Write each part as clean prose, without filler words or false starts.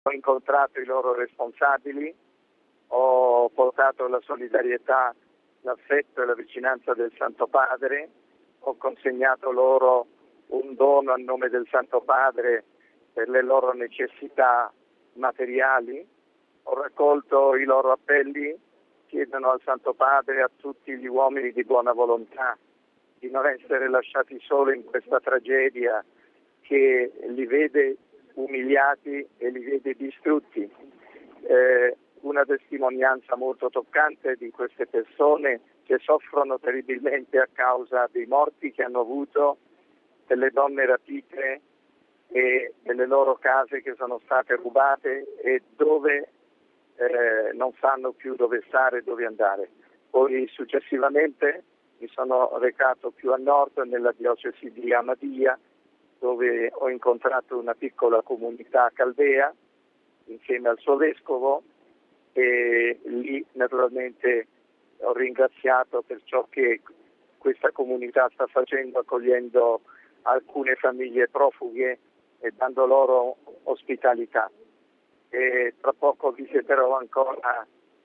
Ho incontrato i loro responsabili, ho portato la solidarietà, l'affetto e la vicinanza del Santo Padre, ho consegnato loro un dono a nome del Santo Padre per le loro necessità materiali, ho raccolto i loro appelli, chiedono al Santo Padre, a tutti gli uomini di buona volontà, di non essere lasciati soli in questa tragedia che li vede umiliati e li vede distrutti. Una testimonianza molto toccante di queste persone che soffrono terribilmente a causa dei morti che hanno avuto, delle donne rapite e delle loro case che sono state rubate e dove non sanno più dove stare e dove andare. Poi successivamente mi sono recato più a nord nella diocesi di Ahmadiyya, dove ho incontrato una piccola comunità caldea insieme al suo vescovo e lì naturalmente ho ringraziato per ciò che questa comunità sta facendo, accogliendo alcune famiglie profughe e dando loro ospitalità. E tra poco visiterò ancora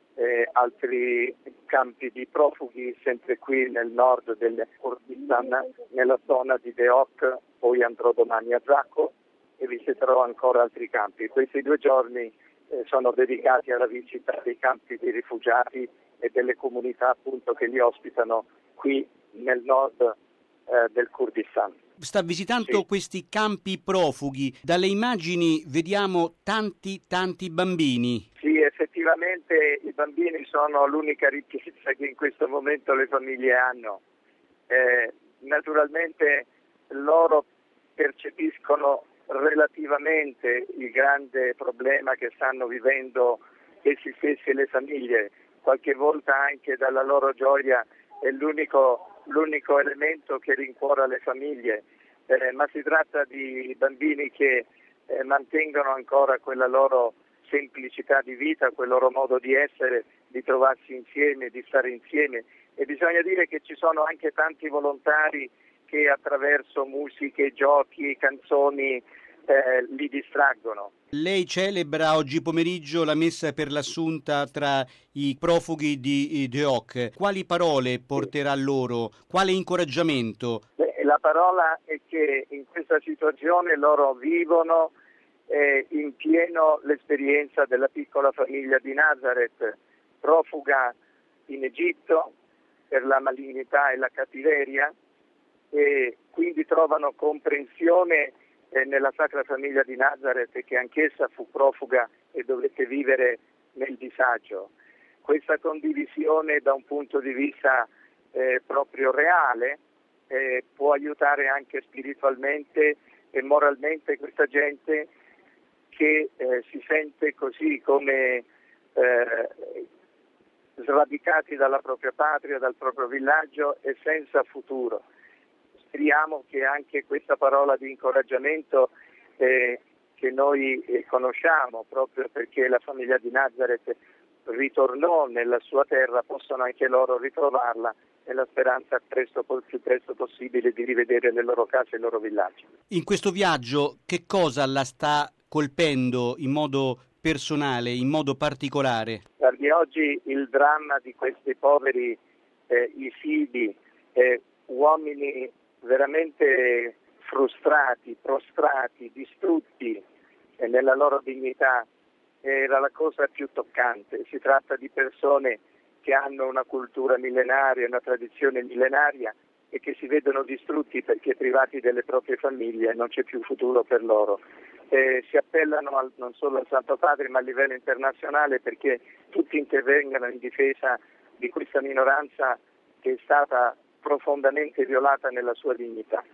altri campi di profughi, sempre qui nel nord del Kurdistan, nella zona di Deok, poi andrò domani a Zacco e visiterò ancora altri campi. Questi 2 giorni sono dedicati alla visita dei campi di rifugiati e delle comunità appunto che li ospitano qui nel nord del Kurdistan. Sta visitando Sì. Questi campi profughi. Dalle immagini vediamo tanti bambini. Sì, effettivamente i bambini sono l'unica ricchezza che in questo momento le famiglie hanno. Naturalmente loro percepiscono relativamente il grande problema che stanno vivendo essi stessi e le famiglie. Qualche volta anche dalla loro gioia è l'unico elemento che rincuora le famiglie, ma si tratta di bambini che mantengono ancora quella loro semplicità di vita, quel loro modo di essere, di trovarsi insieme, di stare insieme. E bisogna dire che ci sono anche tanti volontari che attraverso musiche, giochi, canzoni li distraggono. Lei celebra oggi pomeriggio la messa per l'Assunta tra i profughi di Deok. Quali parole porterà loro? Quale incoraggiamento? La parola è che in questa situazione loro vivono in pieno l'esperienza della piccola famiglia di Nazareth, profuga in Egitto per la malignità e la cattiveria, e quindi trovano comprensione nella Sacra Famiglia di Nazareth, che anch'essa fu profuga e dovette vivere nel disagio. Questa condivisione da un punto di vista proprio reale può aiutare anche spiritualmente e moralmente questa gente che si sente così come sradicati dalla propria patria, dal proprio villaggio e senza futuro. Speriamo che anche questa parola di incoraggiamento che noi conosciamo, proprio perché la famiglia di Nazareth ritornò nella sua terra, possano anche loro ritrovarla nella speranza più presto possibile di rivedere le loro case e i loro villaggi. In questo viaggio che cosa la sta colpendo in modo personale, in modo particolare? Guardi, oggi il dramma di questi poveri Isidi, uomini veramente frustrati, prostrati, distrutti nella loro dignità, era la cosa più toccante. Si tratta di persone che hanno una cultura millenaria, una tradizione millenaria e che si vedono distrutti perché privati delle proprie famiglie, non c'è più futuro per loro. Si appellano non solo al Santo Padre ma a livello internazionale perché tutti intervengano in difesa di questa minoranza che è stata profondamente violata nella sua dignità.